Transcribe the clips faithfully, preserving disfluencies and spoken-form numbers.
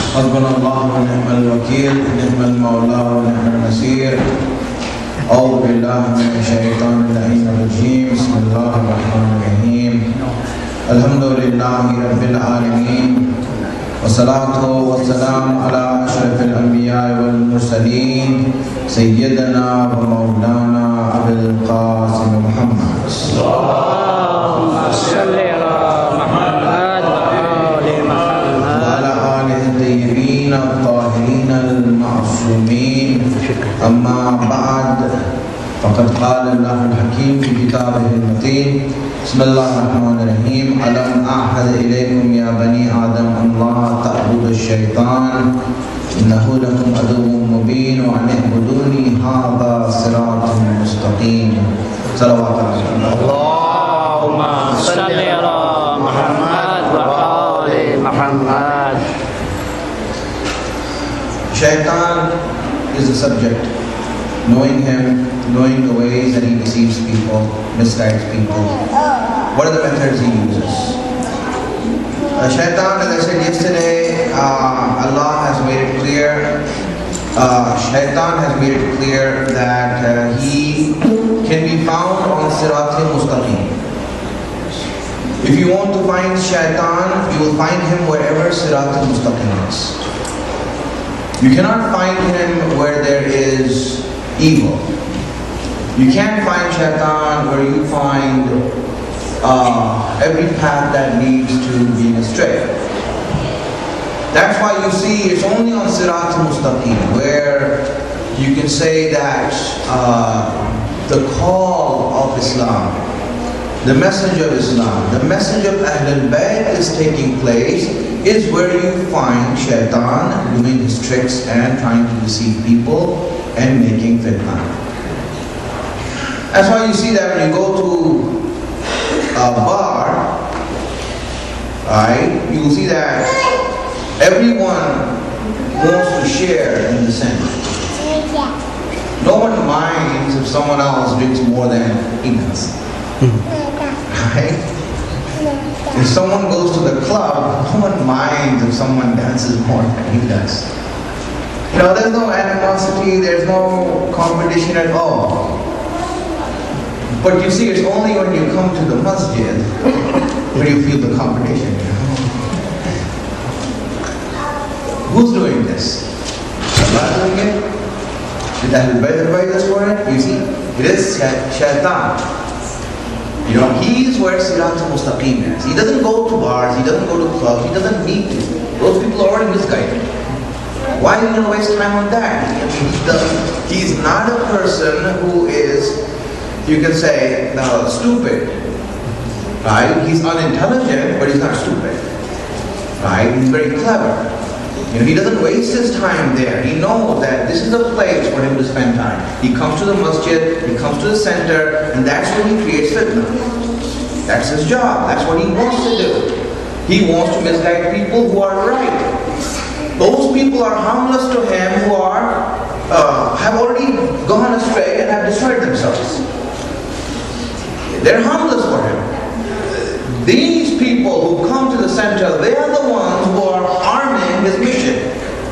حسبنا الله ونعم الوكيل نعم المولى ونعم النصير. أعوذ بالله من الشيطان اللعين الرجيم. بسم الله الرحمن الرحيم. الحمد لله رب العالمين والصلاة والسلام على أشرف الأنبياء والمرسلين سيدنا ومولانا أبي القاسم محمد. اللهم صل على محمد وآل محمد وعلى آله الطيبين الطاهرين المعصومين. أما بعد فقد قال الله الحكيم في كتابه المتين. بسم الله الرحمن الرحيم. ألم أعهد إليكم يا بني آدم أن لا تعبدوا الشيطان إنه لكم عدو مبين وأن اعبدوني هذا صراط مستقيم. صلوات الله. اللهم صل على محمد وآل محمد. Shaitan is a subject. Knowing him, knowing the ways that he deceives people, misguides people. What are the methods he uses? Uh, Shaitan, as I said yesterday, uh, Allah has made it clear. Uh, Shaitan has made it clear that uh, he can be found on Sirat-e-Mustaqim. If you want to find Shaitan, you will find him wherever Sirat-e-Mustaqim is. You cannot find him where there is evil. You can't find Shaitan where you find uh, every path that leads to being astray. That's why you see it's only on Sirat al-Mustaqim where you can say that uh, the call of Islam, the message of Islam, the message of Ahlul Bayt is taking place, is where you find Shaitan doing his tricks and trying to deceive people and making fitna. That's why you see that when you go to a bar, right, you will see that everyone wants to share in the center. No one minds if someone else drinks more than he does. Right? If someone goes to the club, no one minds if someone dances more than he does. You know, there's no animosity, there's no competition at all. But you see, it's only when you come to the masjid where you feel the competition. Who's doing this? Allah doing it? Did Ahlul Bayt advise us for it? You see, it is Shaitan. You know, he is where Sirat al-Mustaqim is. He doesn't go to bars, he doesn't go to clubs, he doesn't meet people. Those people are already misguided. Why are you going to waste time on that? I mean, he doesn't, he's not a person who is, you can say, no, stupid. Right? He's unintelligent, but he's not stupid. Right? He's very clever. You know, he doesn't waste his time there. He knows that this is the place for him to spend time. He comes to the masjid, he comes to the center, and that's when he creates fitna. That's his job. That's what he wants to do. He wants to misguide people who are right. Those people are harmless to him who are uh, have already gone astray and have destroyed themselves. They're harmless for him. These people who come to the center, they are the ones who are arming his mission.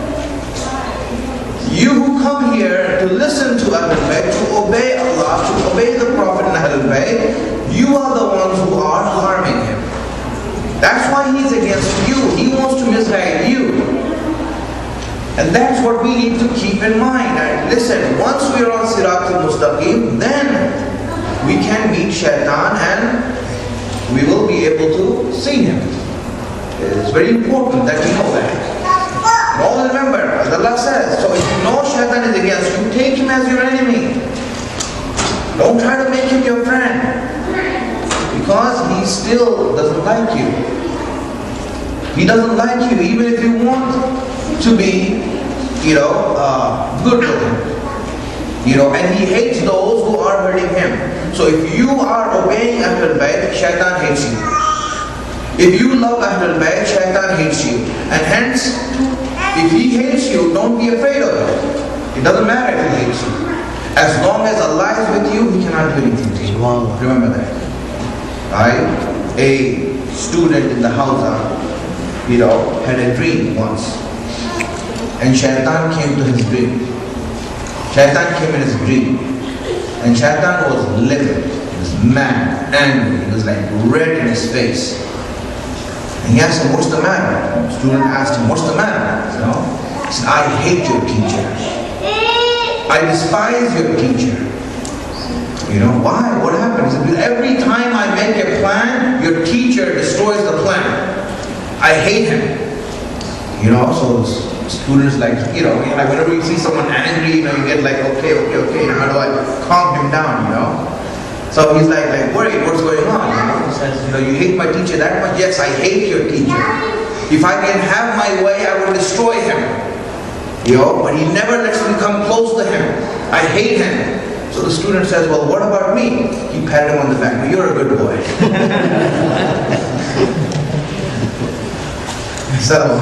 You who come here to listen to Ahlul Bayt, to obey Allah, to obey the Prophet and Ahlul Bayt, you are the ones who are harming him. That's why he's against you. He wants to misguide you. And that's what we need to keep in mind. And listen, once we are on Sirat al-Mustaqim, then we can meet Shaitan and we will be able to see him. It's very important that we know that. And always remember, as Allah says, so if you know Shaitan is against you, take him as your enemy. Don't try to make him your friend. Because he still doesn't like you. He doesn't like you even if you want to be, you know, uh, good with him. You know, and he hates those who are hurting him. So if you are obeying Ahlul Bayt, Shaitan hates you. If you love Ahlul Bayt, Shaitan hates you. And hence, if he hates you, don't be afraid of it. It doesn't matter if he hates you. As long as Allah is with you, he cannot do anything to you. Remember that. Right? A student in the Hausa, you know, had a dream once. and Shaitan came to his dream. Shaitan came in his dream, and Shaitan was livid, he was mad, angry, he was like red in his face. And he asked him, what's the matter? The student asked him, what's the matter? You know? He said, I hate your teacher. I despise your teacher. You know, why? What happened? He said, because every time I make a plan, your teacher destroys the plan. I hate him. You know, so students like, you know, like whenever you see someone angry, you know, you get like, okay, okay, okay, now how do I calm him down, you know? So he's like, like worried, what's going on? You know? He says, you know, you hate my teacher that much? Yes, I hate your teacher. If I can have my way, I will destroy him. You know, but he never lets me come close to him. I hate him. So the student says, well, what about me? He patted him on the back. You're a good boy. So,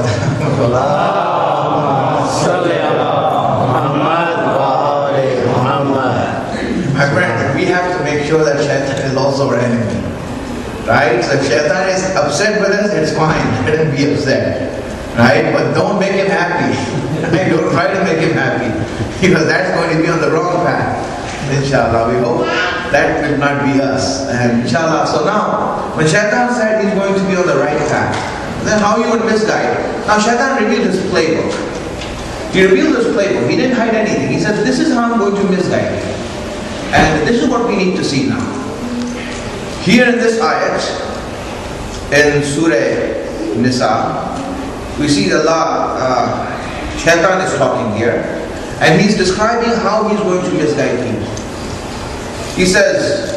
my friends, we have to make sure that Shaitan is also our enemy. Right? So if Shaitan is upset with us, it's fine. Let him be upset. Right? But don't make him happy. Right? Don't try to make him happy. Because that's going to be on the wrong path. Inshallah, we hope that will not be us. And inshallah, so now, when Shaitan said he's going to be on the right path, then how you would misguide? Now Shaitan revealed his playbook. He revealed his playbook. He didn't hide anything. He said, this is how I'm going to misguide you. And this is what we need to see now. Here in this ayat, in Surah Nisa, we see Allah, uh, Shaitan is talking here, and he's describing how he's going to misguide people. He says,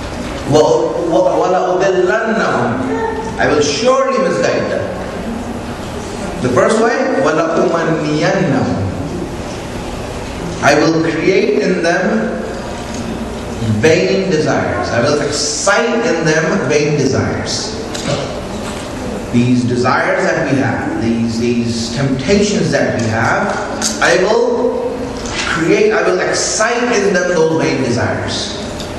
I will surely misguide them. The first way, I will create in them vain desires. I will excite in them vain desires. These desires that we have, these, these temptations that we have, I will create, I will excite in them those vain desires.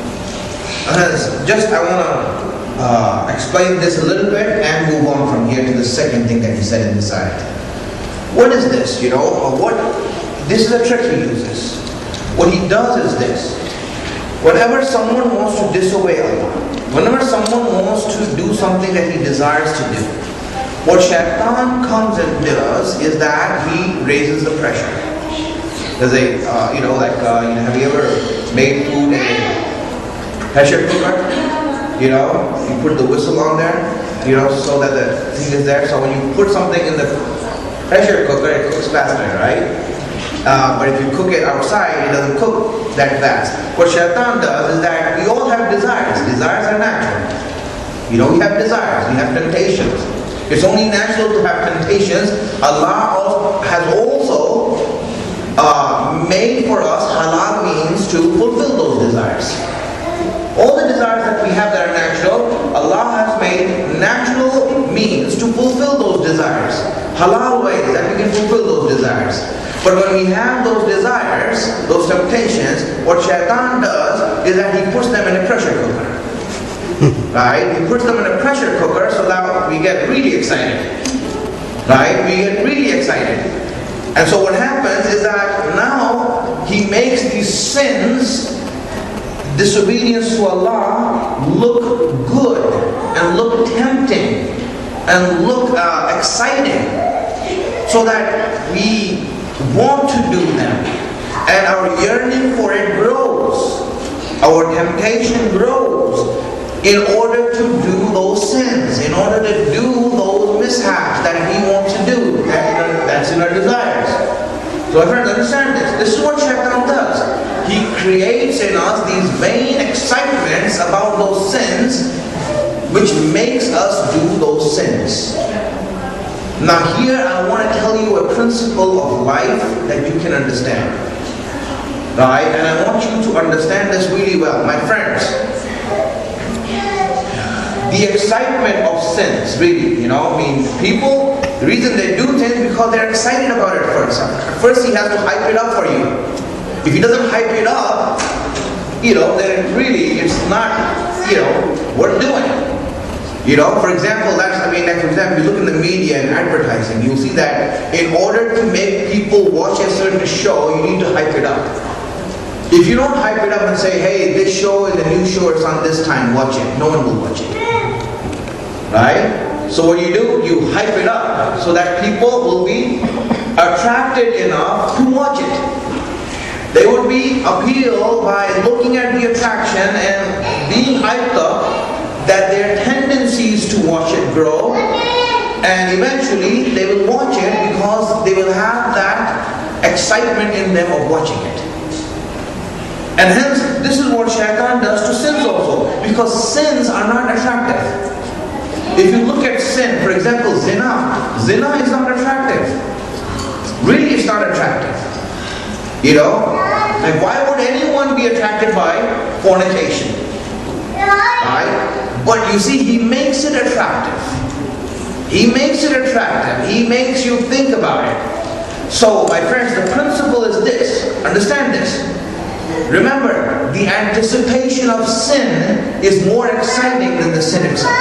Uh, just, I want to uh, explain this a little bit and move on from here to the second thing that he said in this ayat. What is this, you know, or what, this is a trick he uses. What he does is this. Whenever someone wants to disobey Allah, whenever someone wants to do something that he desires to do, what Shaitan comes and does is that he raises the pressure. There's a, uh, you know, like, uh, you know, have you ever made food in a pressure cooker? You know, you put the whistle on there, you know, so that the thing is there. So when you put something in the pressure cooker, it cooks faster, right? Uh, but if you cook it outside, it doesn't cook that fast. What Shaitan does is that we all have desires. Desires are natural. You know, we have desires, we have temptations. It's only natural to have temptations. Allah has also uh, made for us halal means to fulfill those desires. All the desires that we have that are natural, Allah has made natural means to fulfill those desires. Halal ways that we can fulfill those desires. But when we have those desires, those temptations, what Shaitan does is that he puts them in a pressure cooker. Right? He puts them in a pressure cooker so that we get really excited. Right? We get really excited. And so what happens is that now he makes these sins, disobedience to Allah, look good and look tempting and look uh, exciting, so that we want to do them, and our yearning for it grows, our temptation grows, in order to do those sins, in order to do those mishaps that we want to do, that, that's in our desires. So my friends, understand this. This is what Shaitan does. He creates in us these vain excitements about those sins, which makes us do those sins. Now here I want to tell you a principle of life that you can understand. Right? And I want you to understand this really well. My friends, the excitement of sins, really, you know, I mean, people, the reason they do things is because they're excited about it first. First he has to hype it up for you. If he doesn't hype it up, you know, then really it's not, you know, worth doing. You know, for example, that's, I mean, like for example, you look in the media and advertising, you'll see that in order to make people watch a certain show, you need to hype it up. If you don't hype it up and say, hey, this show is a new show, it's on this time, watch it, no one will watch it. Right? So what you do, you hype it up so that people will be attracted enough to watch it. They would be appealed by looking at the attraction and being hyped up, that their tendencies to watch it grow, and eventually they will watch it because they will have that excitement in them of watching it. And hence, this is what shaitan does to sins also, because sins are not attractive. If you look at sin, for example, zina, zina is not attractive. Really, it's not attractive. You know, like why would anyone be attracted by fornication? Right? But you see, he makes it attractive. He makes it attractive. He makes you think about it. So, my friends, the principle is this. Understand this. Remember, the anticipation of sin is more exciting than the sin itself.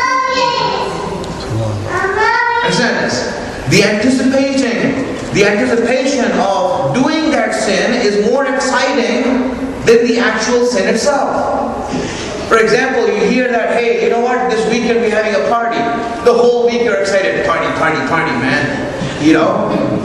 Understand this. The anticipation, the anticipation of doing that sin is more exciting than the actual sin itself. For example, you hear that, hey, you know what, this weekend we're having a party. The whole week you're excited, party, party, party, man. You know?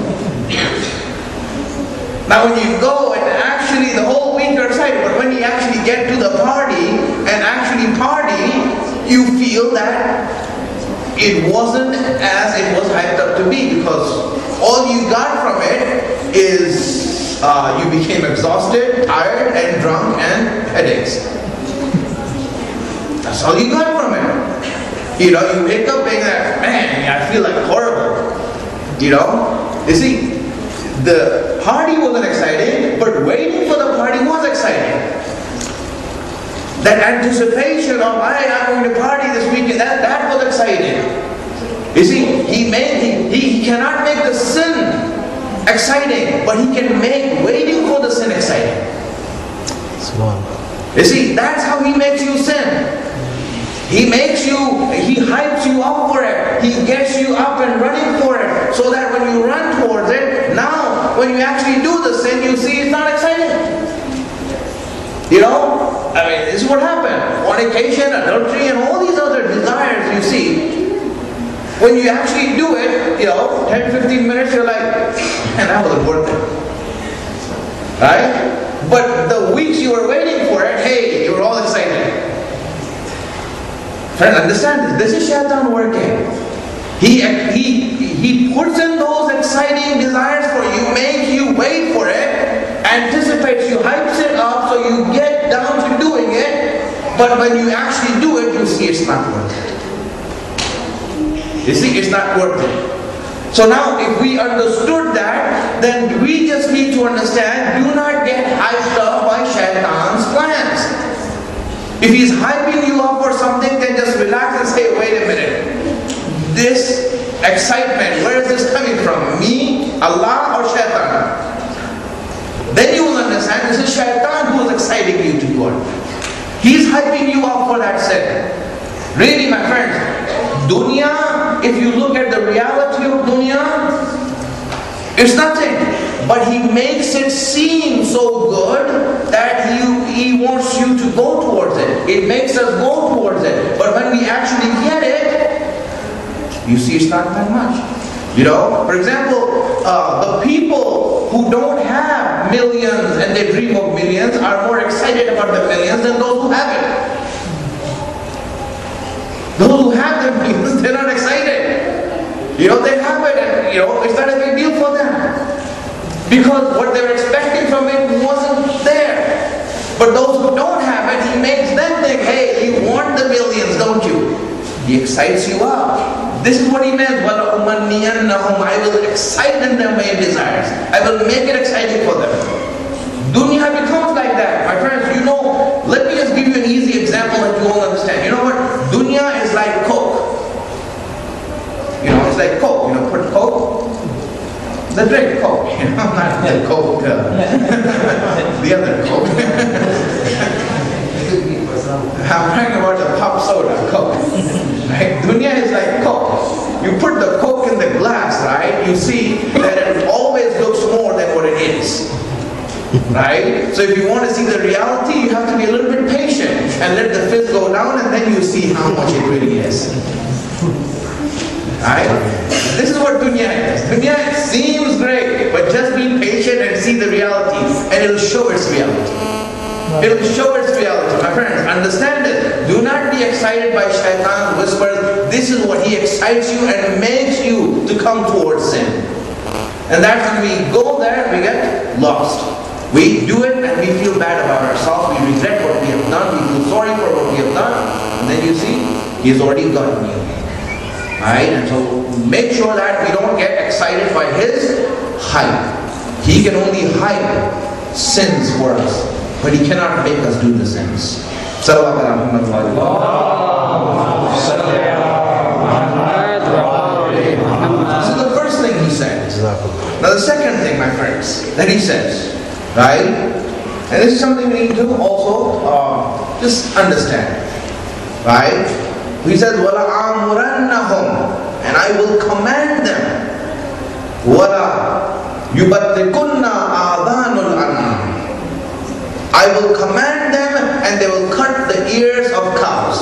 Now when you go and actually the whole week you're excited, but when you actually get to the party and actually party, you feel that it wasn't as it was hyped up to be, because all you got from it is uh, you became exhausted, tired, and drunk, and headaches. That's all you got from it. You know, you wake up being like, man, I feel like horrible. You know? You see, the party wasn't exciting, but waiting for the party was exciting. That anticipation of, hey, I'm going to party this weekend, that, that was exciting. You see, he made he, he cannot make the sin exciting, but he can make waiting for the sin exciting. You see, that's how he makes you sin. He makes you, he hypes you up for it. He gets you up and running for it. So that when you run towards it, now when you actually do the sin, you see it's not exciting. You know? I mean, this is what happened. Fornication, adultery, and all these other desires you see. When you actually do it, you know, ten to fifteen minutes, you're like, man, that wasn't worth it. Right? But the weeks you were waiting for it, hey, you were all excited. Friends, understand this. This is shaitan working. He, he, he puts in those exciting desires for you, makes you wait for it, anticipates you, hypes it up so you get down to doing it. But when you actually do it, you see it's not worth it. You see, it's not worth it. So now, if we understood that, then we just need to understand, do not get hyped up by shaitan's plans. If he's hyping you up for something, then just relax and say, wait a minute. This excitement, where is this coming from? Me, Allah, or shaitan? Then you will understand this is shaitan who is exciting you to do it. He's hyping you up for that sin. Really, my friends, dunya, if you look at the reality of dunya, it's nothing. But he makes it seem so good that he, he wants you to go towards it. It makes us go towards it. But when we actually get it, you see it's not that much. You know, for example, uh, the people who don't have millions and they dream of millions are more excited about the millions than those who have it. Those who have the millions, they're not excited. You know, they have it and, you know, it's not a big deal for them. Because what they were expecting from it wasn't there. But those who don't have it, he makes them think, hey, you want the millions, don't you? He excites you up. This is what he meant. I will excite in them my desires. I will make it exciting for them. Dunya becomes like that. My friends, you know, let me just give you an easy example that you all understand. You know what? Dunya is like Coke. You know, it's like Coke. You know, put Coke. The drink Coke, you know, not the Coke, uh, the other Coke. I'm talking about the pop soda, Coke. Right? Dunya is like Coke. You put the Coke in the glass, right? You see that it always looks more than what it is. Right? So if you want to see the reality, you have to be a little bit patient and let the fizz go down, and then you see how much it really is. Right? This is what dunya is. Dunya seems great, but just be patient and see the reality, and it'll show its reality. It'll show its reality. My friends, understand it. Do not be excited by shaitan's whispers. This is what he excites you and makes you to come towards sin. And that's when we go there, we get lost. We do it and we feel bad about ourselves. We regret what we have done. We feel sorry for what we have done. And then you see, he has already gotten you. Right? And so make sure that we don't get excited by his hype. He can only hype sins for us, but he cannot make us do the sins. Salawat ala Muhammad wa So the first thing he says. Now the second thing, my friends, that he says, right? And this is something we need to also uh, just understand. Right? He says, وَلَأَمُرَنَّهُمْ, and I will command them. وَلَا يُبَتِّكُنَّ آذَانُ الْأَنْعَامِ, I will command them and they will cut the ears of cows.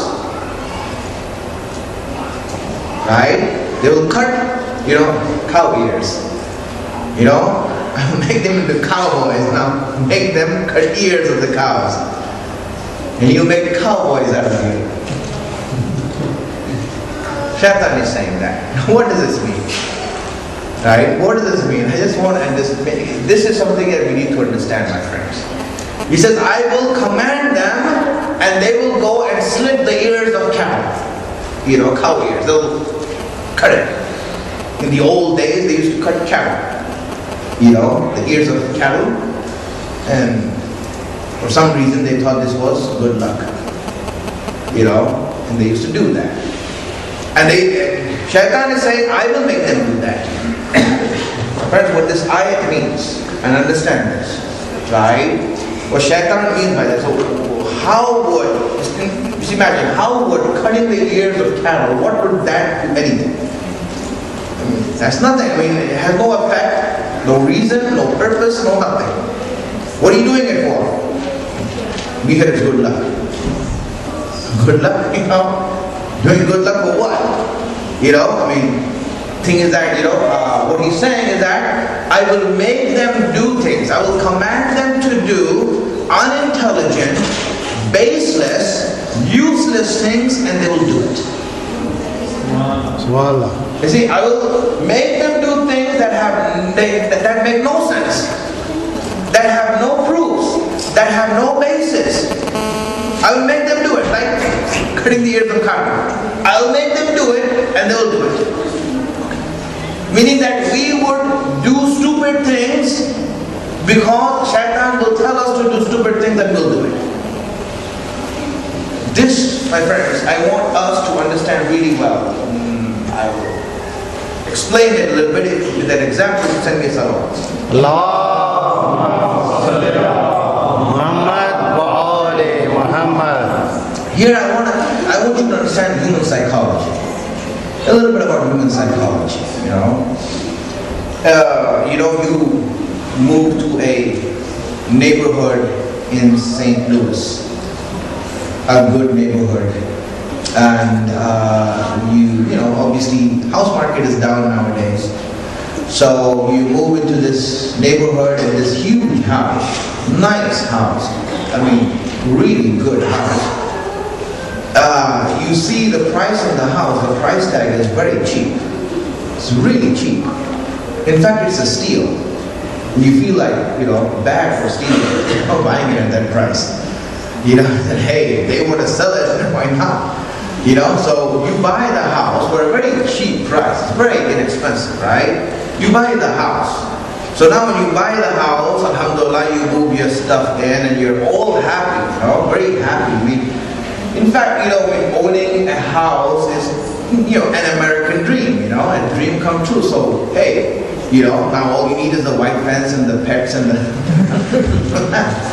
Right? They will cut, you know, cow ears. You know? I will make them into cowboys now. Make them cut ears of the cows. And you'll make cowboys out of you. Shaitan is saying that. What does this mean? Right? What does this mean? I just want to understand. This is something that we need to understand, my friends. He says, I will command them and they will go and slit the ears of cattle. You know, cow ears. They'll cut it. In the old days, they used to cut cattle. You know, the ears of cattle. And for some reason, they thought this was good luck. You know, and they used to do that. And they, Shaitan is saying, I will make them do that. Friends, what this ayat means, and understand this, right? What Shaitan means by that. So, how would, just imagine, how would cutting the ears of cattle, what would that do anything? I mean, that's nothing. I mean, it has no effect, no reason, no purpose, no nothing. What are you doing it for? We hear it's good luck. Good luck, you know? Doing good luck for what? You know, I mean, thing is that, you know, uh, what he's saying is that I will make them do things. I will command them to do unintelligent, baseless, useless things, and they will do it. Subhanallah. You see, I will make them do things that have that make no sense, that have no proofs, that have no basis. I will make them do it, like cutting the ears of cattle. I will make them do it, and they will do it. Meaning that we would do stupid things because Shaitan will tell us to do stupid things and we'll do it. This, my friends, I want us to understand really well. Mm, I will explain it a little bit with that example. Send me a salawat. Allahumma salli ala Muhammad wa ali Muhammad. Here I want to, I want you to understand human psychology. A little bit about human psychology, you know. Uh, you know, you move to a neighborhood in Saint Louis, a good neighborhood, and uh, you, you know, obviously house market is down nowadays. So you move into this neighborhood in this huge house, nice house. I mean, really good house. Uh, you see the price of the house, the price tag is very cheap. It's really cheap. In fact, it's a steal. You feel like, you know, bad for stealing it, you know, buying it at that price. You know, that hey, if they want to sell it, then why not? You know, so you buy the house for a very cheap price. It's very inexpensive, right? You buy the house. So now when you buy the house, alhamdulillah, you move your stuff in and you're all happy, you know, very happy. We, In fact, you know, owning a house is, you know, an American dream, you know, a dream come true. So, hey, you know, now all you need is the white fence and the pets and the...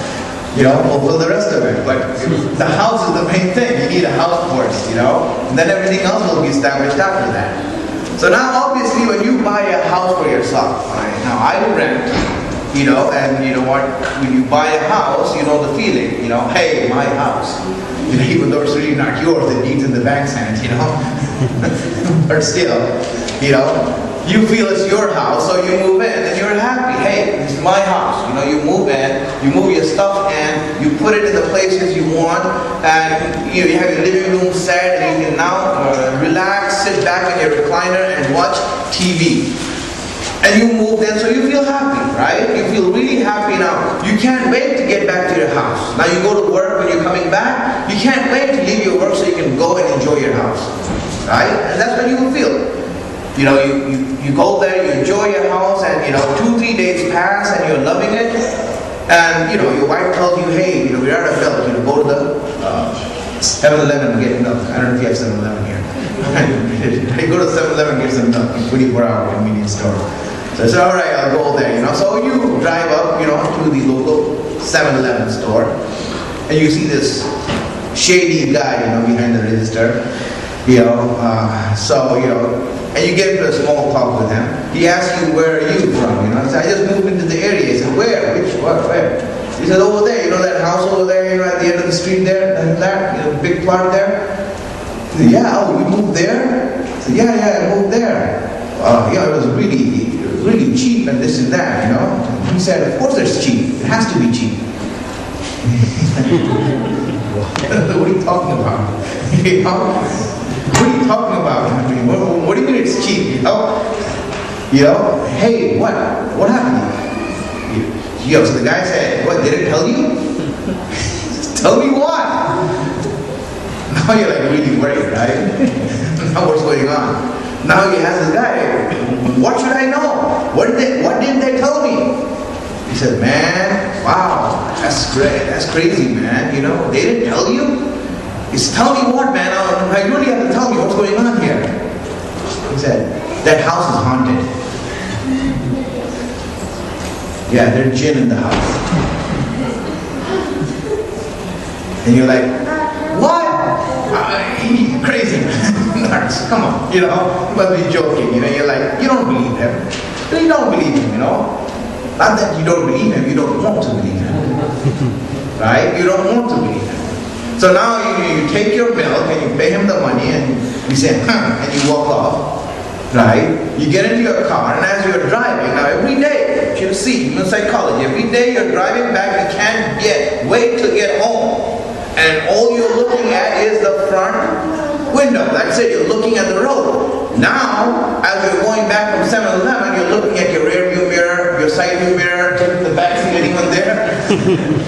You know, fulfill the rest of it. But the house is the main thing. You need a house first, you know? And then everything else will be established after that. So now obviously when you buy a house for yourself, right? Now I rent, you know, and you know what, when you buy a house, you know the feeling, you know, hey, my house. You know, even though it's really not yours, the deed's in the bank's hand, you know? But still, you know, you feel it's your house, so you move in and you're happy. Hey, this is my house. You know, you move in, you move your stuff in, you put it in the places you want, and you, know, you have your living room set, and you can now uh, relax, sit back in your recliner and watch T V. And you moved in, so you feel happy, right? You feel really happy now. You can't wait to get back to your house. Now you go to work, when you're coming back, you can't wait to leave your work so you can go and enjoy your house, right? And that's what you will feel. You know, you, you, you go there, you enjoy your house, and you know, two, three days pass and you're loving it. And you know, your wife tells you, hey, you know, we're out of milk, you know, go to the seven eleven and get milk. I don't know if you have seven eleven here. I go to seven eleven and get some milk, twenty-four hour convenience store. So I said, all right, I'll go there, you know. So you drive up, you know, to the local seven eleven store, and you see this shady guy, you know, behind the register, you know. Uh, so, you know, and you get into a small talk with him. He asks you, where are you from? You know, I said, I just moved into the area. He said, where? Which? What? Where? He said, over there. You know that house over there, you know, at the end of the street there, and that, you know, big plot there. He said, yeah. Oh, you moved there? I said, yeah, yeah, I moved there. Uh, yeah, it was really, really cheap and this and that, you know. He said, of course it's cheap. It has to be cheap. What are you talking about? You know? What are you talking about? I mean, what, what do you mean it's cheap? You know? You know? Hey, what? What happened? You know, so the guy said, what, did it tell you? Tell me what? Now you're like really worried, right? Now what's going on? Now he has this guy, what should I know? What did they, what did they tell me? He said, man, wow, that's great, that's crazy, man. You know, they didn't tell you? He said, tell me what, man? I really have to tell me what's going on here. He said, that house is haunted. Yeah, there's jinn in the house. And you're like, what? Uh, crazy, man. Come on, you know, you must be joking. You know, you're like, you don't believe him. You don't believe him, you know. Not that you don't believe him, you don't want to believe him. Right? You don't want to believe him. So now you, you take your milk and you pay him the money and you say, huh, and you walk off, right? You get into your car, and as you're driving, now every day, you see, even psychology, every day you're driving back, you can't get, wait to get home. And all you're looking at is the front window. That's it, you're looking at the road. Now, as you're going back from seven eleven, you're looking at your rear view mirror, your side view mirror, the back seat, anyone there?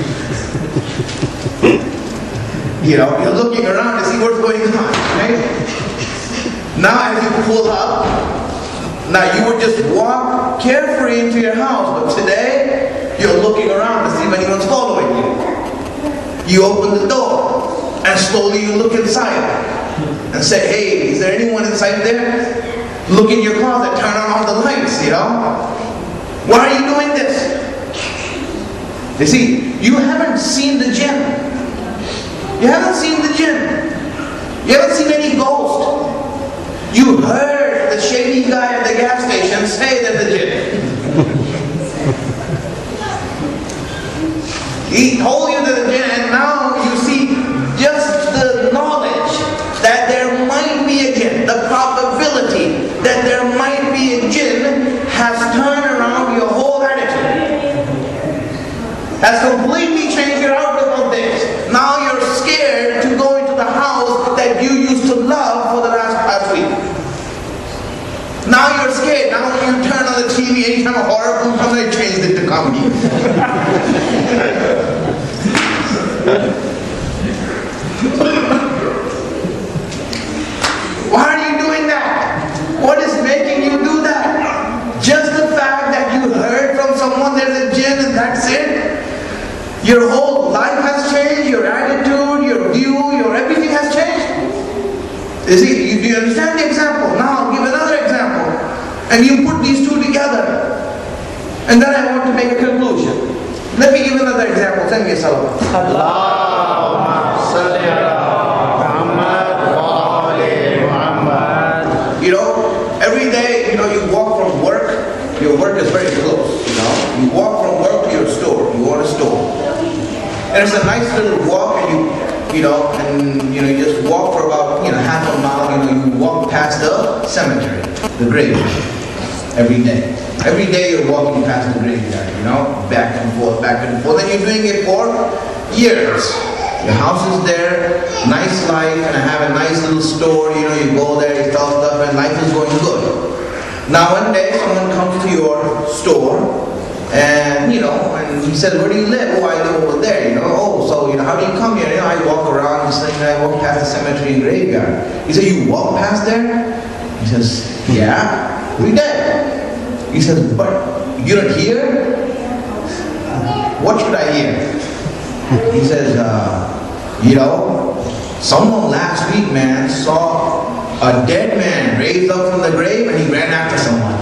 You know, you're looking around to see what's going on, right? Now as you pull up, now you would just walk carefree into your house, but today, you're looking around to see if anyone's following you. You open the door, and slowly you look inside, and say, hey, is there anyone inside there? Look in your closet, turn on all the lights, you know? Why are you doing this? You see, you haven't seen the jinn. You haven't seen the jinn. You haven't seen any ghost. You heard the shady guy at the gas station say that the jinn. He told you that the jinn, and now you see just the knowledge that there might be a jinn, the probability that there might be a jinn has turned around your whole attitude. Has completely changed your outlook on things. Now you're scared to go into the house that you used to love for the last past week. Now you're scared. Now when you turn on the T V, anytime a horror film comes, they changed it to comedy. Why are you doing that? What is making you do that? Just the fact that you heard from someone there's a jinn and that's it? Your whole life has changed, your attitude, your view, your everything has changed. You see, you, do you understand the example? Now I'll give another example. And you put these two together. And then I want to make a conclusion. Let me give another example. Send me a salawat. Allahumma salli ala Muhammad wa ali Muhammad. You know, every day, you know, you walk from work, your work is very close, you know. You walk from work to your store, you go to a store. And it's a nice little walk, and you, you know, and, you know, you just walk for about, you know, half a mile, you know, you walk past the cemetery, the graveyard, every day. Every day you're walking past the graveyard, you know, back and forth, back and forth, and you're doing it for years. Your house is there, nice life, and I have a nice little store, you know, you go there, you sell stuff, and life is going good. Now one day someone comes to your store, and, you know, and he says, where do you live? Oh, I live over there, you know. Oh, so, you know, how do you come here? You know, I walk around, this thing, I walk past the cemetery and graveyard. He said, you walk past there? He says, yeah, we did. He says, but you don't hear? What should I hear? He says, uh, you know, someone last week, man, saw a dead man raised up from the grave and he ran after someone.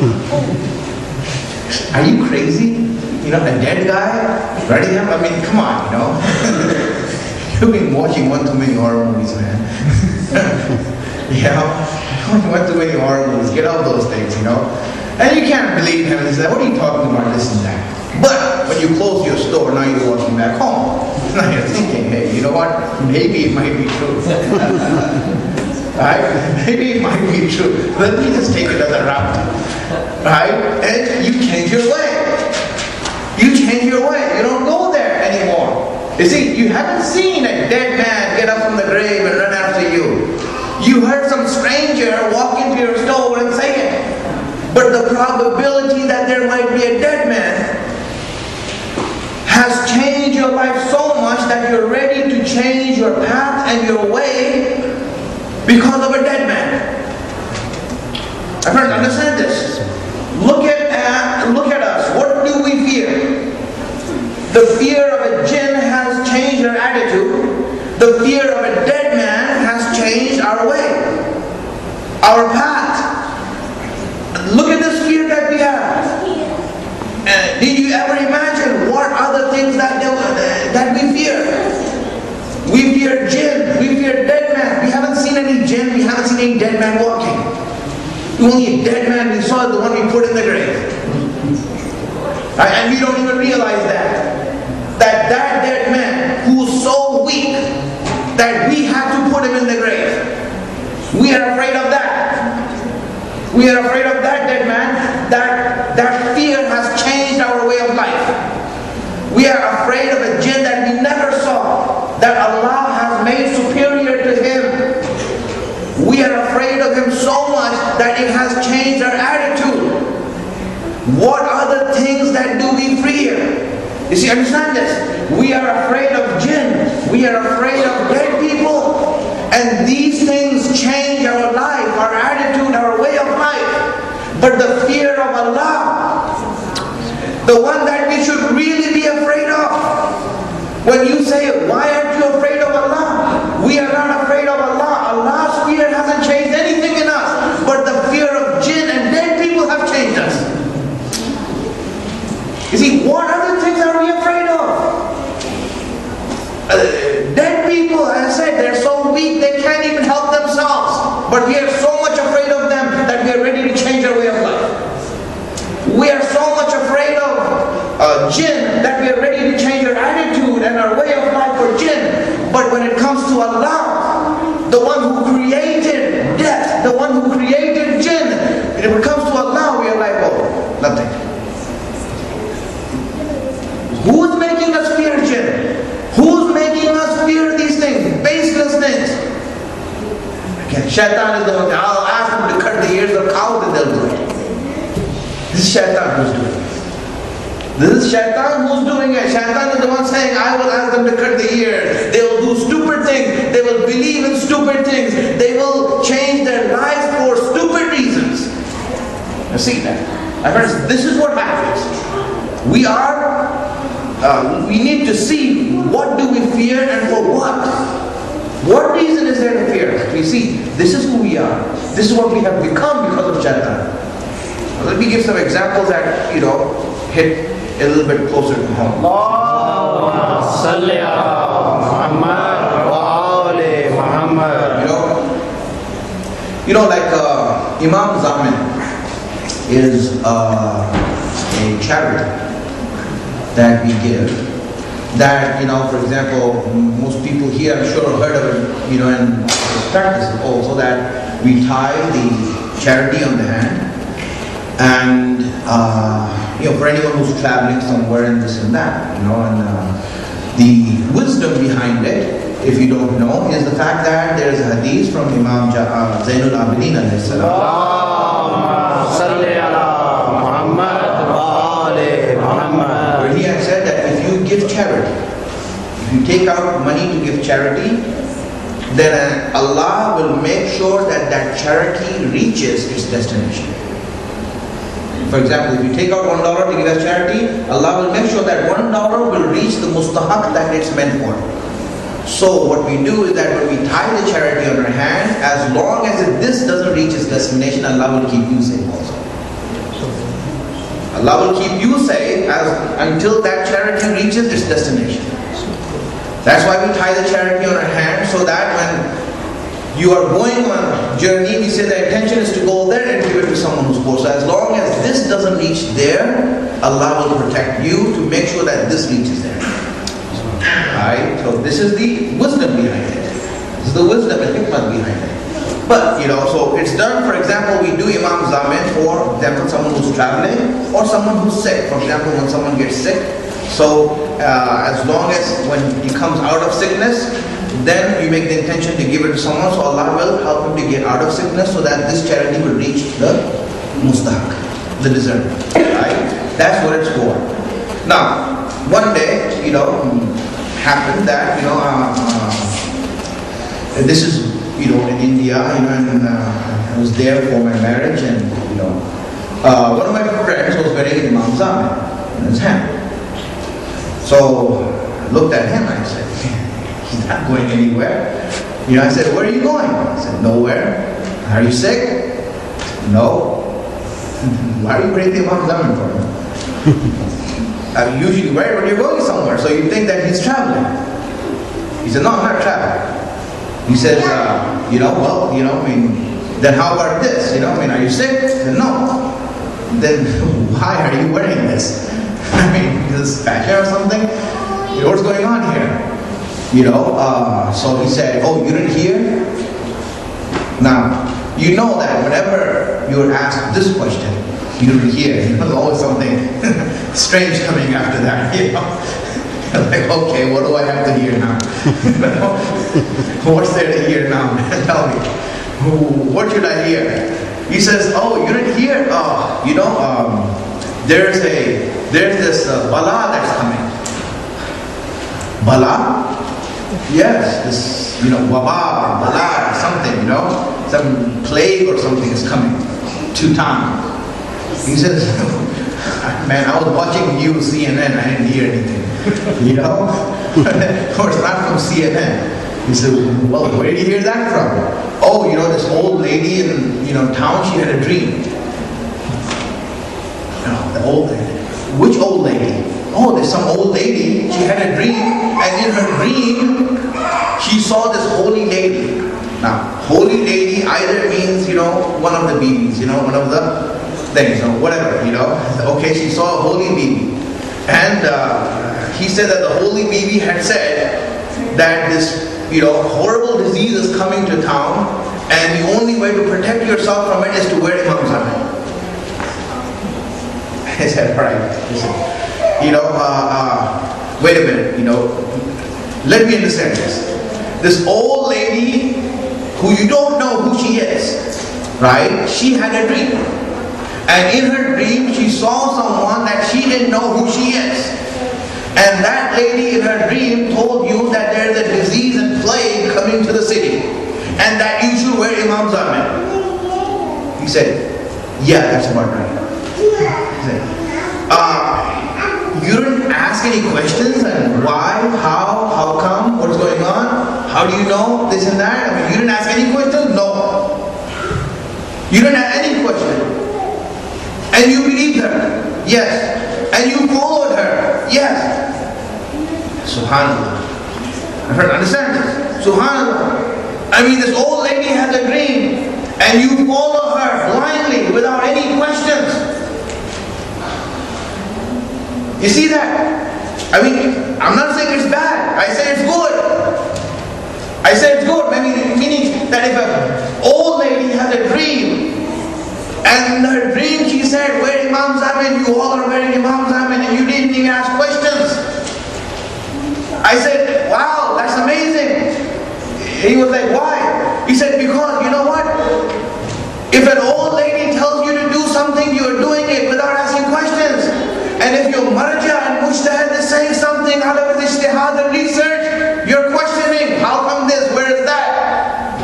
Are you crazy? You know, a dead guy running him? I mean, come on, you know. You've been watching one too many horror movies, man. You know, one too many horror movies. Get out those things, you know. And you can't believe him and say, what are you talking about, this and that? But when you close your store, now you're walking back home. Now you're thinking, hey, you know what? Maybe it might be true. Right? Maybe it might be true. Let me just take another route. Right? And you change your way. You change your way. You don't go there anymore. You see, you haven't seen a dead man get up from the grave and run after you. You heard some stranger walk into your store and say it. But the probability that there might be a dead man has changed your life so much that you're ready to change your path and your way because of a dead man. I friends, understand this. Look at, uh, look at us. What do we fear? The fear of a jinn has changed our attitude. The fear of a dead man has changed our way, our path. Look at this fear that we have. Uh, did you ever imagine what other things that, uh, that we fear? We fear jinn. We fear dead man. We haven't seen any jinn. We haven't seen any dead man walking. The only dead man we saw is the one we put in the grave. Right? And we don't even realize that. That that dead man who's so weak that we have to put him in the grave. We are afraid of that. We are afraid of that dead man. That, that fear has changed our way of life. We are afraid of a jinn that we never saw, that Allah has made superior to him. We are afraid of him so much that it has changed our attitude. What other things that do we fear? You see, understand this. We are afraid of jinn. We are afraid of dead people. And these things change our life, our attitude, our way of life. But the fear of Allah, the one that we should really be afraid of. When you say, why aren't you afraid of Allah? We are not afraid of Allah. Allah's fear hasn't changed anything in us. But the fear of jinn and dead people have changed us. You see, what other things are we afraid of? Uh, dead people, as I said, they're so weak they can't even help themselves. But we are so much afraid of them that we are ready to change our way of life. We are so much afraid of uh, jinn that we are ready to change our attitude and our way of life for jinn. But when it comes to Allah, the one who created death, the one who created jinn, when it comes to Allah, we are like, oh, nothing. Who's making us fear jinn? Who's making us fear these things? Baseless things. Again, shaitan is the one. I'll ask them to cut the ears of cows and they'll do it. This is shaitan who's doing it. This is shaitan who's doing it. Shaitan is the one saying, I will ask them to cut the ears. They will do stupid things. They will believe in stupid things. They will change their lives for stupid reasons. You see that? My friends, this is what happens. We are Uh, we need to see what do we fear and for what. What reason is there to fear? We see, this is who we are. This is what we have become because of shaitan. Let me give some examples that, you know, hit a little bit closer to home. Allahumma salli ala Muhammad wa ali Muhammad. You know, you know, like uh, Imam Zamin is uh, a charity that we give. That, you know, for example, most people here, I'm sure, have heard of it, you know, and practice it also, that we tie the charity on the hand, and uh, you know, for anyone who's traveling somewhere and this and that, you know, and uh, the wisdom behind it, if you don't know, is the fact that there is a hadith from Imam ja uh, Zainul Abidin alayhi salam. Allahumma salli ala Muhammad wa ali Muhammad. Where he had said that if you give charity, if you take out money to give charity, then Allah will make sure that that charity reaches its destination. For example, if you take out one dollar to give as charity, Allah will make sure that one dollar will reach the mustahaq that it's meant for. So what we do is that when we tie the charity on our hand, as long as if this doesn't reach its destination, Allah will keep you safe also. Allah will keep you safe as, until that charity reaches its destination. That's why we tie the charity on our hand, so that when you are going on a journey, we say the intention is to go there and give it to someone who's poor. So as long as this doesn't reach there, Allah will protect you to make sure that this reaches there. Right? So this is the wisdom behind it. This is the wisdom and hikmah behind it. But, you know, so it's done, for example, we do Imam Zamin for example, someone who's traveling or someone who's sick. For example, when someone gets sick, so uh, as long as when he comes out of sickness, then you make the intention to give it to someone, so Allah will help him to get out of sickness so that this charity will reach the mustahaq, the deserving. Right? That's what it's for. Now, one day, you know, happened that, you know, uh, uh, this is, you know, in India, you know, and uh, I was there for my marriage, and, you know, uh, one of my friends was wearing Imam Zamin in his hand. So I looked at him and I said, he's not going anywhere. You know, I said, where are you going? I said, nowhere. Are you sick? No. Why are you wearing the Imam Zamin for? I usually wear it when you're going somewhere, so you think that he's traveling. He said, no, I'm not traveling. He says, uh, you know, well, you know, I mean, then how about this? You know, I mean, are you sick? I said, no. Then why are you wearing this? I mean, is this fashion or something? You know, what's going on here? You know, uh, so he said, oh, you didn't hear? Now, you know that whenever you're asked this question, you didn't hear, you know, there's always something strange coming after that, you know. Like, okay, what do I have to hear now? What's there to hear now? Tell me. What should I hear? He says, oh, you didn't hear? Oh, you know, um, there's a, there's this uh, bala that's coming. Bala? Yes, this, you know, waba, bala, something, you know, some plague or something is coming to town. He says, man, I was watching news, C N N, I didn't hear anything, you know? Of course, not from C N N. He said, well, where did you hear that from? Oh, you know, this old lady in, you know, town, she had a dream. No, the old lady. Which old lady? Oh, there's some old lady, she had a dream, and in her dream, she saw this holy lady. Now, holy lady either means, you know, one of the babies, you know, one of the things, or whatever, you know. Okay, she saw a holy baby. And uh, he said that the holy baby had said that this, you know, horrible disease is coming to town, and the only way to protect yourself from it is to wear Imam Zamin. I said, all right, listen, you know, uh, uh, wait a minute, you know, let me understand this. This old lady, who you don't know who she is, right? She had a dream. And in her dream, she saw someone that she didn't know who she is. And that lady in her dream told you that there's a disease and plague coming to the city, and that you should wear Imam Zamin. He said, yeah, that's about right. He said, uh, you didn't ask any questions, and why, how, how come, what's going on, how do you know, this and that? I mean, you didn't ask any questions? No. You didn't ask any question. And you believed her? Yes. and you followed her. Yes. Subhanallah. Understand this? Subhanallah. I mean, this old lady has a dream, and you follow her blindly without any questions. You see that? I mean, I'm not saying it's bad. I say it's good. I say it's good. I mean, meaning that if an old lady has a dream, and in her dream she said, "Where Imam Zamin? You all are wearing Imam Zamin, and you didn't even ask questions." I said, "Wow, that's amazing." He was like, "Why?" He said, "Because you know what? If an old lady tells you to do something, you are doing it without asking questions. And if your marja and mujtahid is saying something out of his ijtihad and research, you're questioning, how come this, where is that?"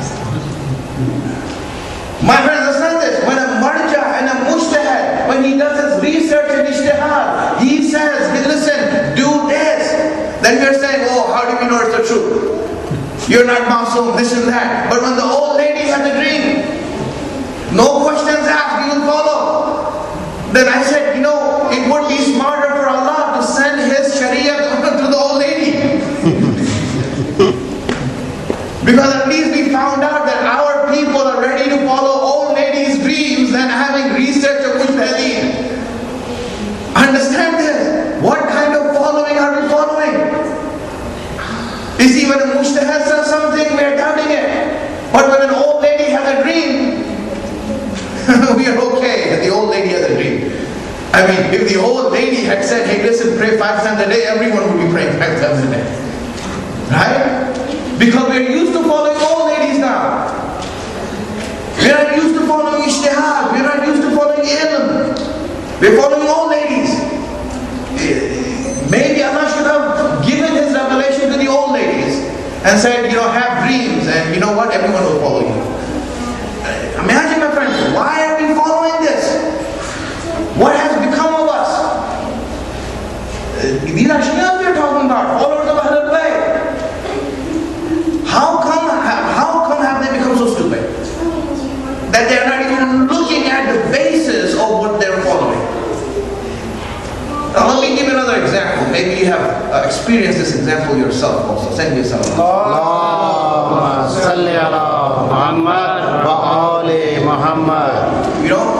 My friends, understand this. When a marja and a mujtahid, when he does his research and ijtihad, he says, "Hey, listen, do this." Then you're saying, "Oh, how do we know it's the truth? You're not masoom, this and that." But when the old lady has a dream, no questions asked, you will follow. Then I said, you know, it would be smarter for Allah to send His Sharia to the old lady. Because at least we found out that our people are ready to follow old ladies' dreams than having research of mujtahideen. Understand this? What kind of following are we following? You see, when a mujtahid says something, we are doubting it. But when an old lady has a dream, we are okay. The old lady has a dream. I mean, if the old lady had said, "Hey, listen, pray five times a day," everyone would be praying five times a day. Right? Because we are used to following old ladies now. We are not used to following ijtihad. We are not used to following ilm. We are following old ladies. Maybe Allah should have given His revelation to the old ladies and said, you know, have dreams, and you know what, everyone will follow you. Imagine, my friends, why are we following this? What has become of us? These are Shias we are talking about, followers of Ahlul Bayt. How come, how come have they become so stupid? That they are not even looking at the basis of what they are following. Now let me give another example. Maybe you have uh, experienced this example yourself also. Send me some. Allahumma salli ala Muhammad wa ali Muhammad. You know,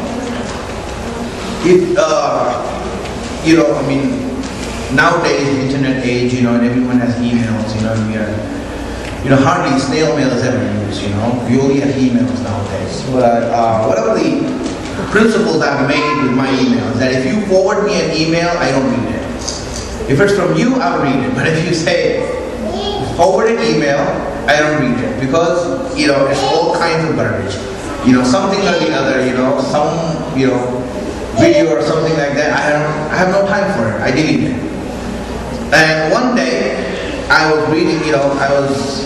if uh, you know, I mean, nowadays the internet age, you know, and everyone has emails. You know, and we are, you know, hardly snail mail is ever used. You know, we only have emails nowadays. But uh, whatever the principles I've made with my email is that if you forward me an email, I don't read it. If it's from you, I'll read it. But if you say forward an email, I don't read it, because you know it's all kinds of garbage. You know, something or the other. You know, some you know video or something like that. I have I have no time for it. I delete it. And one day, I was reading. You know, I was.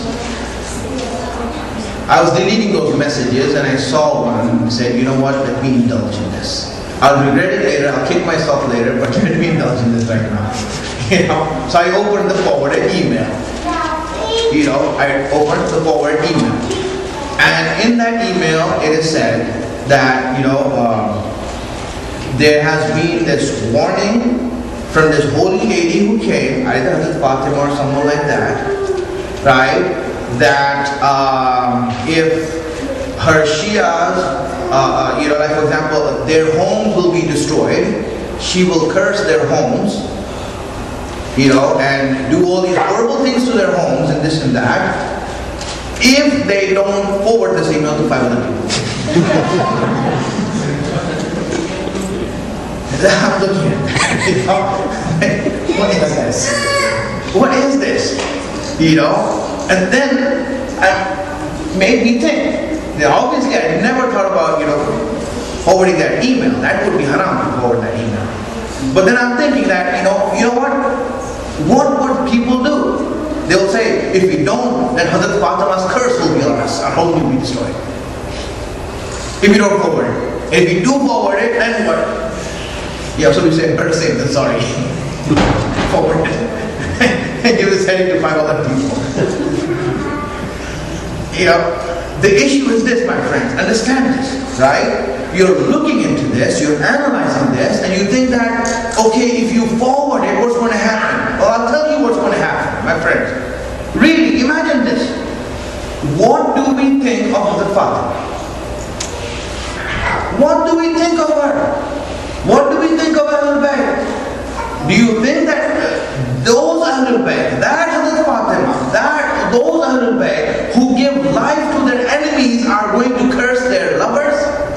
I was deleting those messages and I saw one and said, you know what, let me indulge in this. I'll regret it later, I'll kick myself later, but let me indulge in this right now. You know, so I opened the forwarded email. You know, I opened the forwarded email. And in that email, it is said that, you know, um, there has been this warning from this holy lady who came, either Hazrat Fatima or someone like that, right? That um, if her Shias, uh, you know, like for example, their homes will be destroyed, she will curse their homes, you know, and do all these horrible things to their homes and this and that, if they don't forward this email to five other people. I'm looking at that, you know, what is this? What is this? You know? And then it made me think. Now, obviously, I never thought about, you know, forwarding that email. That would be haram to forward that email. But then I'm thinking that, you know, you know what? What would people do? They'll say, if we don't, then Hazrat Fatima's curse will be on us. Our home will be destroyed. If we don't forward it. If we do forward it, then what? Yeah, so we say, better safe than sorry. Forward it. And give this heading to five other people. You know, the issue is this, my friends. Understand this, right? you're looking into this, you're analyzing this, and you think that, okay, if you forward it, what's going to happen? Well, I'll tell you what's going to happen, my friends. Really, imagine this. What do we think of the Fatima? What do we think of her? What do we think of Ahlul Bayt? Do you think that those Ahlul Bayt, that Hazrat Fatima, that those Ahlul Bayt who give life to their enemies are going to curse their lovers?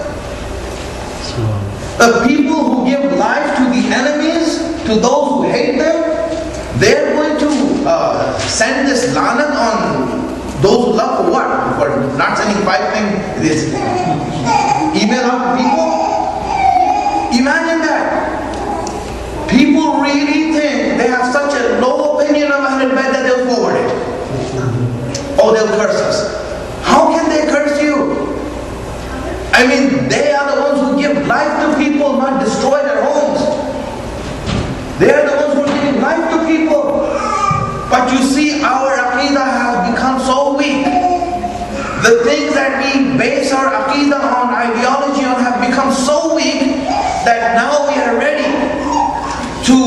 The people who give life to the enemies, to those who hate them, they're going to uh, send this lanat on those who love for what? For not sending five things, this email out to people? Imagine that. People really think they have such a low opinion of Ahlul Bayt that they'll forward it. Oh, they'll curse us. How can they curse you? I mean, they are the ones who give life to people, not destroy their homes. They are the ones who are giving life to people. But you see, our Aqidah has become so weak. The things that we base our Aqidah on, ideology on, have become so weak that now we are ready to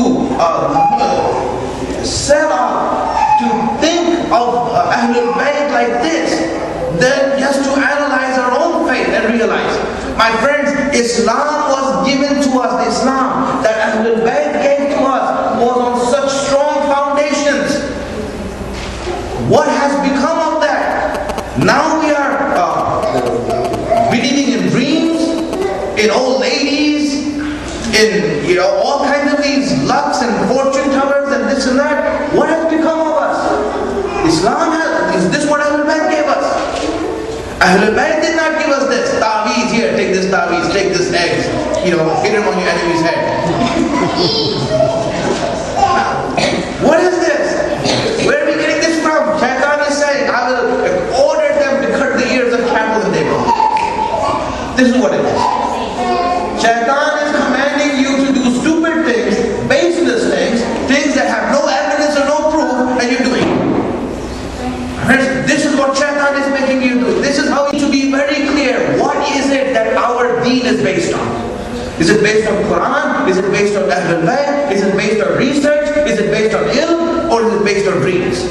uh, sell out, to think of uh, Ahlul Bayt like this, then just to analyze our own faith and realize, my friends, Islam was given to us, the Islam that Ahlul Bayt gave to us was on such strong foundations. What has become of that? Now we are uh, believing in dreams, in old ladies, in, you know, all kinds of these lucks and fortune tellers and this and that. What has become of us? Islam has, is this what Ahlul Bayt gave us? Ahlul Bayt did not give us this. Taweez, here, take this taweez, take this eggs, you know, hit him on your enemy's head. What is this? Where are we getting this from? Shaitan is saying, I will order them to cut the ears of camels and they will. This is what it is. Shaitan is commanding you to do stupid things, baseless things, things that have no evidence or no proof, and you're doing it. This is what Shaitan is making you do. This is how you to be very clear. What is it that our deen is based on? Is it based on Quran? Is it based on Ahlul Bayt? Is it based on research? Is it based on ilm? Or is it based on dreams?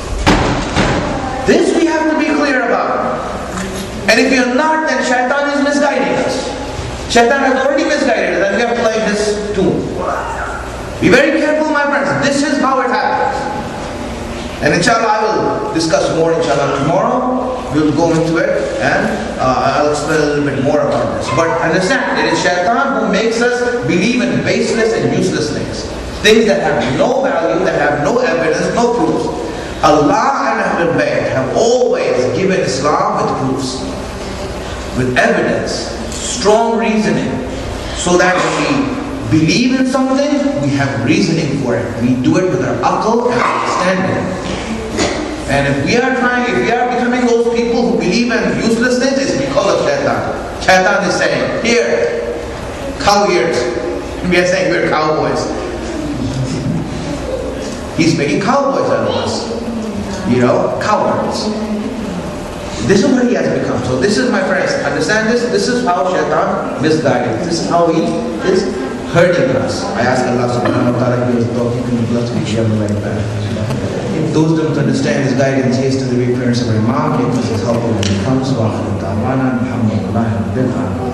This we have to be clear about. And if you're not, then Shaitan is misguiding us. Shaitan has already misguided us, and we have to like this too. Be very careful, my friends. This is how it happens. And inshallah, I will discuss more inshallah tomorrow. We'll go into it and uh, I'll explain a little bit more about this. But understand, it is Shaitan who makes us believe in baseless and useless things. Things that have no value, that have no evidence, no proofs. Allah and Ahlul Bayt have always given Islam with proofs, with evidence, strong reasoning, so that when we believe in something, we have reasoning for it. We do it with our aql and understanding. And if we are trying, if we are becoming those people who believe in useless things, it's because of Shaitan. Shaitan is saying, here, cow ears. We are saying we're cowboys. He's making cowboys out of us. You know, cowards. This is what he has become. So this is, my friends, understand this? This is how Shaitan misguided. This is how he is hurting us. I ask Allah subhanahu wa ta'ala to give us tawfiq and bless me to the right path. If those don't understand his guidance, he is to the reappearance of Imam, he is helpful when he comes. Wa akhiru da'wana, alhamdulillah.